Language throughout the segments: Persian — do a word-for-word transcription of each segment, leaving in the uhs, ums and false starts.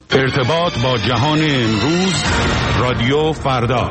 ارتباط با جهان امروز، رادیو فردا.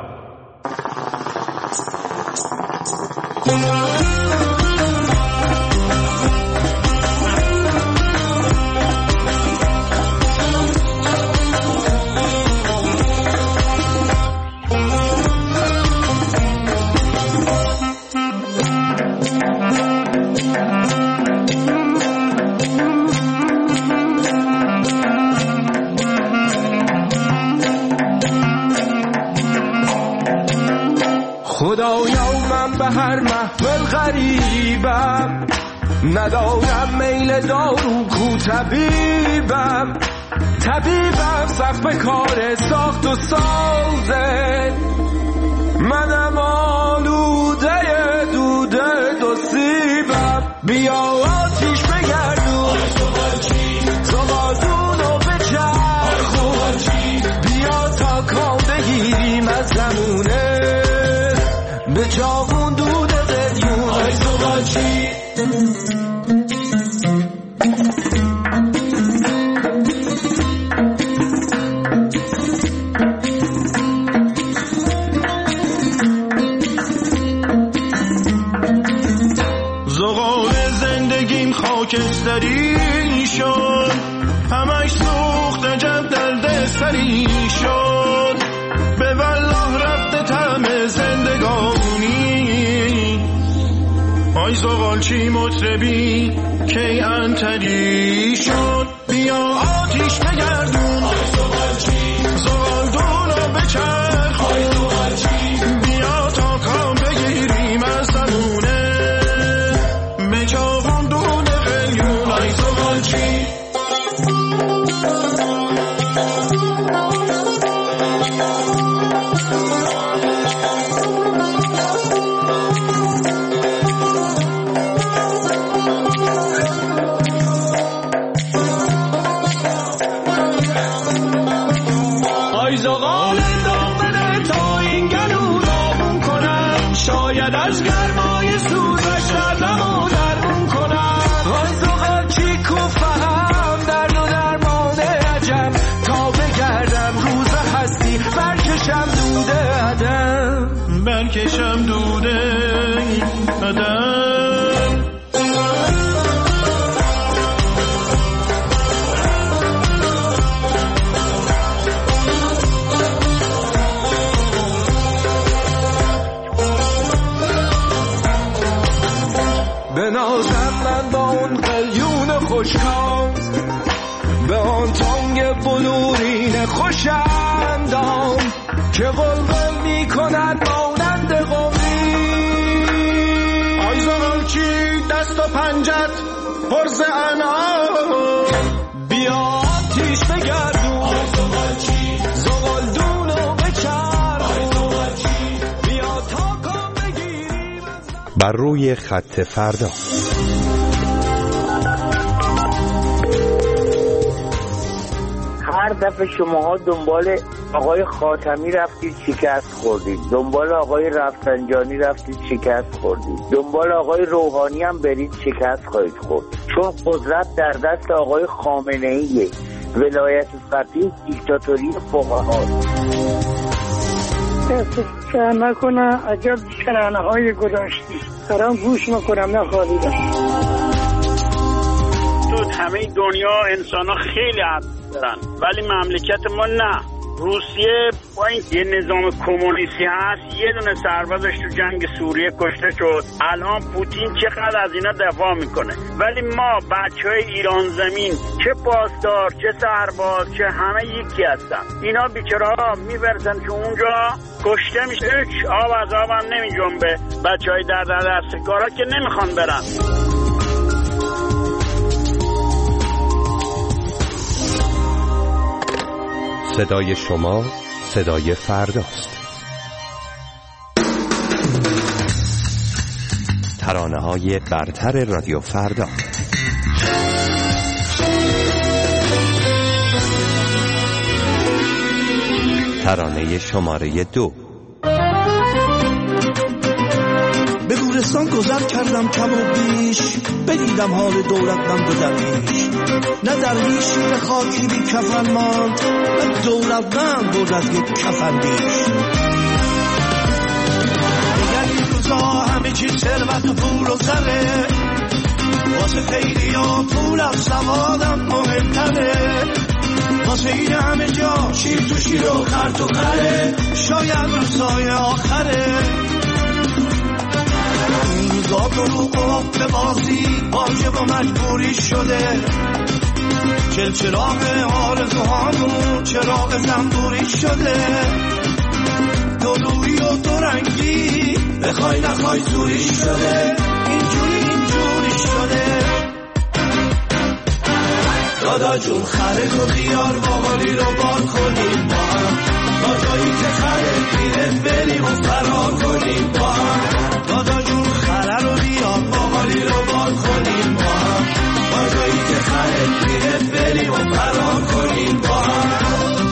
خدایا من به هر محفل غریبم، ندارم میل دارو کو طبیبم. طبیبم سخت به کار ساخت و سازه، منم آلوده دوده دو سیبم. بیا آتیش بگردون زغالدونو بچرخون، بیا تا کام بگیریم از زمونه به جاون دود قلیون. آی زغالچی زغال زندگیم خاکستری شد، همش سوخت جب دلده سری شد. به والله رفته طعم زندگانی، آی زغالچی مطربی کی انتری شد. بیا آتیش بگردون زغالدونو بچرخون، بیا تا کام بگیریم از زمونه به جاون دود قلیون. آی زغالچی از گرمای سوزش دردمو درمون کنم. آی زغالچی کو فهم درد و درمان عجم، تا بگردم روز هستی برکشم دوده عدم، برکشم دوده عدم. بنازم من با اون قلیون خوشکام، به آن تانگ بلورین خوشندام که قلقل می کند مانند قمری. آی زغالچی دست و پنجت پرز انعام، بیا آتیش بگردون زغالدونو بچرخون، بیا تا کام بگیریم. بر روی خط فردا. هر دفعه شماها دنبال آقای خاتمی رفتید شکست خوردید، دنبال آقای رفسنجانی رفتید شکست خوردید، دنبال آقای روحانی هم برید شکست خواهید خورد، چون قدرت در دست آقای خامنه‌ایه. ولایت فقیه دیکتاتوری فقهاست. دست نکنه عجب ترانه های گذاشتی، دارم گوش میکنم نخواهیدم. تو همه دنیا انسان ها خیلی حق دارن ولی مملکت ما نه. روسیه با این یه نظام کمونیستی هست، یه دونه سربازش تو جنگ سوریه کشته شد، الان پوتین چقدر از اینا دفاع میکنه. ولی ما بچه های ایران زمین، چه پاسدار چه سرباز چه همه یکی هستن، اینا بیچاره ها میبرسن که اونجا کشته میشه، هیچ آب از آب هم نمی جنبه. بچه های در در دستگارا که نمیخوان برن. صدای شما صدای فرداست. ترانه‌های برتر رادیو فردا. ترانه شماره دو. به گورستان گذر کردم کم و بیش، بدیدم حال دولت من دو درویش. نه در هیچ خاکی بی کفن ماند، نه دولت من بود از یک کفن بیش. دیگر این روزا همه چی ثروت و پول و زره، واسه خیلی ها پول از سوادم مهمتره، واسه این همه جا شیر تو شیر و خر تو خره، شاید روزای آخره. این روزا دروغ و حب بازی واجب و مجبوری شده، چلچراغ آرزوهامون چراغ زنبوری شده، دلویی و دورنگی بخوای نخوای زوری شده، اینجوری اینجوری شده. دادا جون خره تو بیار باقالی رو بار کنیم با هم، تا جایی که خره میره بریم و فرار کنیم با هم. دادا جون خره رو بیار باقالی رو بار کنیم با هم، تا جایی که خره میره بریم و فرار کنیم با هم.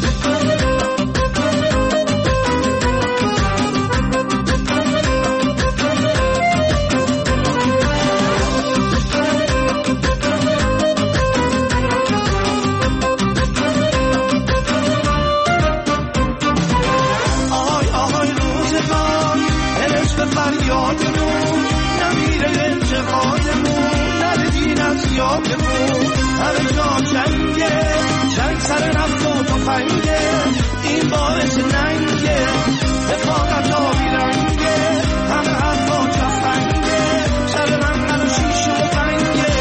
فریادمون نمیره انتقادمون، نره دین از یادمون، همه جا جنگه، جنگ سر نفت و تفنگه، این باعث ننگه، رفاقت ها بیرنگه، همه حرفا جفنگه، سر من قل و شیش و فنگه.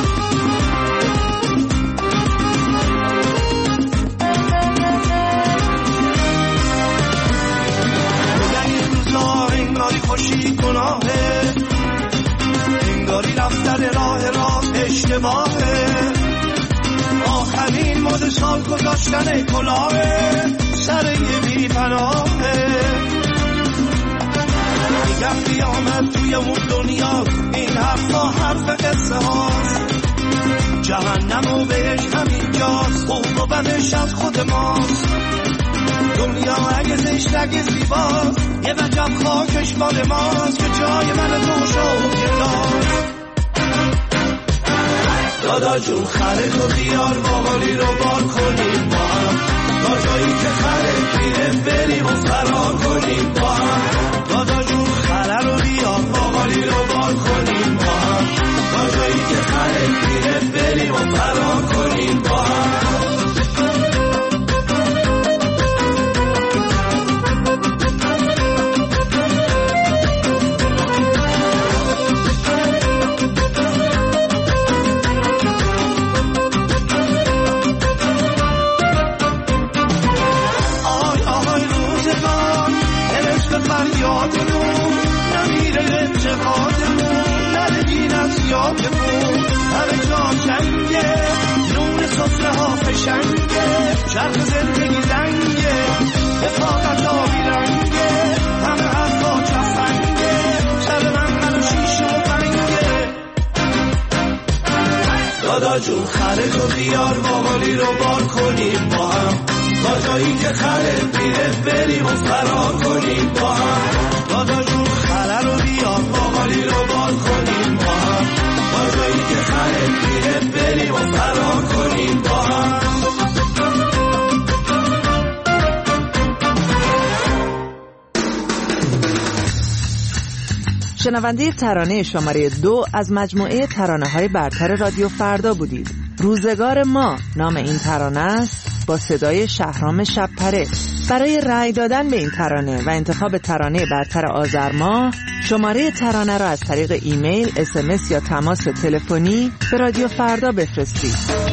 بگن این روزا انگاری خوشی گناهه، انگاری رفتن راه راست اشتباهه، آخرین مد سال گذاشتن کلاهه، سر یه بی پناهه. میگم قیامت توی اون دنیا، این حرفا حرف قصه هاست، جهنم و بهش همینجاست، خوب و بدش از خود ماست. دنیا اگه زشت اگه زیباست، یه وجب خاکش مال ماست، که جای من تو شد گرداست. دادا جون خره تو بیار باقالی رو بار کنیم با هم، تا جایی که خره میره بریم و فرار کنیم با هم. دادا جون خره رو بیار باقالی رو بار کنیم با هم، تا جایی که خره میره بریم و فرار کنیم با هم. فریادمون نمیره انتقادمون، نره دین از یادمون، همه جا جنگه، نون سفره ها فشنگه، چرخ زندگی زنگه، رفاقت ها بیرنگه، همه حرفا جفنگه، سر من قل و شیش و فنگه. دادا جون خره تو بیار باقالی رو بار کنیم با هم، تا جایی که خره میره بریم و فرار کنیم با هم. دادا جون خره رو بیار باقالی رو بار کنیم با هم، تا جایی که خره میره بریم و فرار کنیم با هم. شنونده ترانه شماره دو از مجموعه ترانه‌های برتر رادیو فردا بودید. روزگار ما نام این ترانه است، با صدای شهرام شب‌پره. برای رأی دادن به این ترانه و انتخاب ترانه برتر آذر ماه، شماره ترانه را از طریق ایمیل، اس ام اس یا تماس تلفنی به رادیو فردا بفرستید.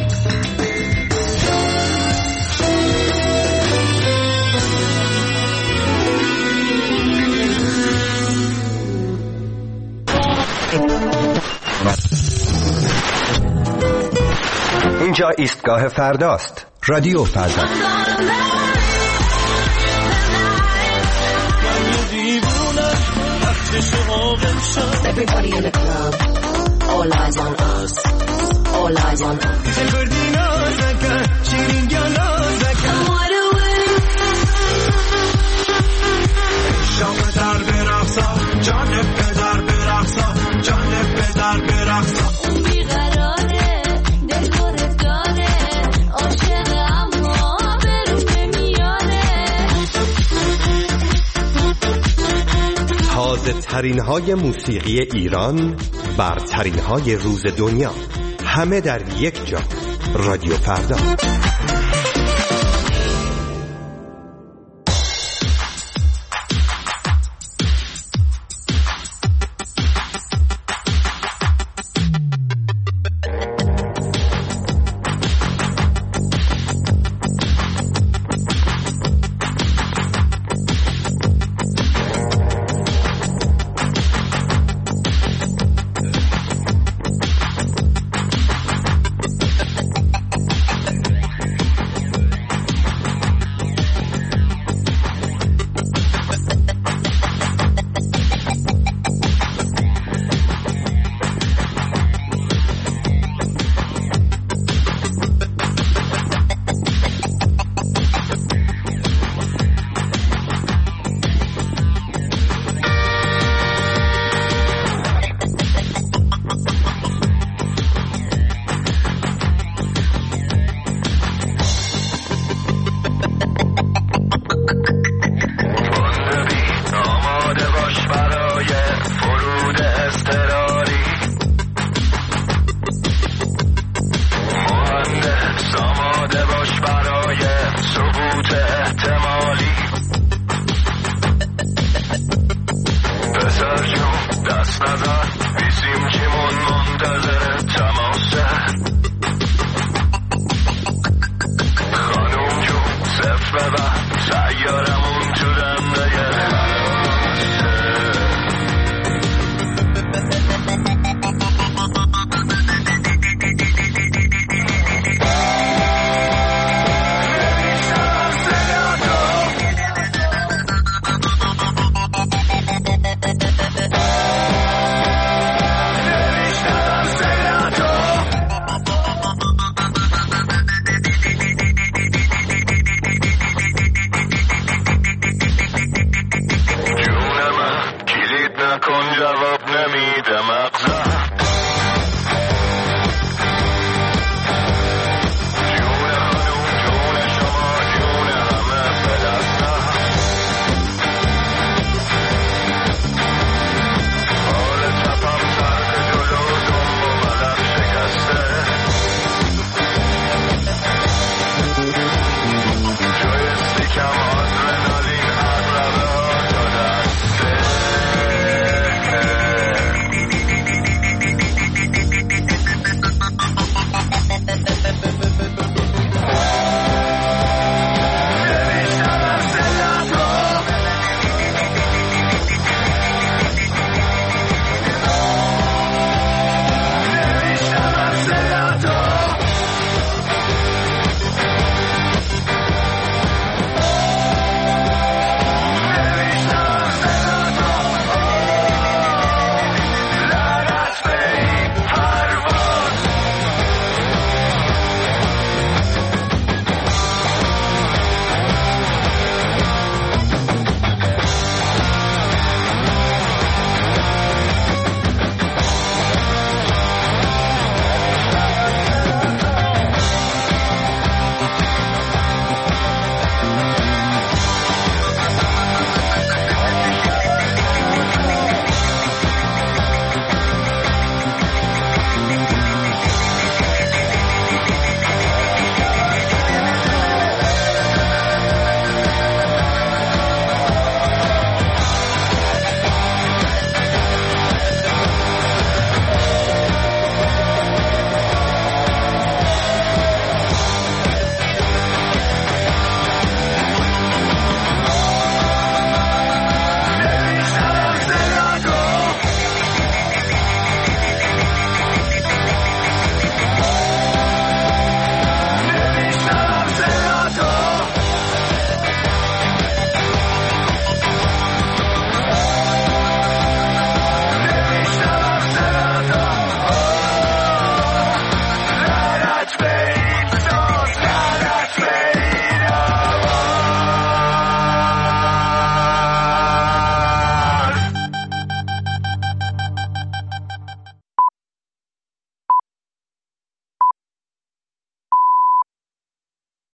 اینجا ایستگاه فرداست. رادیو فردا. Everybody in the club, all eyes on us, all eyes on us. شام در برقصا، جان پدر برقصا، جان پدر برقصا. اون بیقراره دل خودت تازه ترین های موسیقی ایران، برترین های روز دنیا، همه در یک جا. رادیو فردا.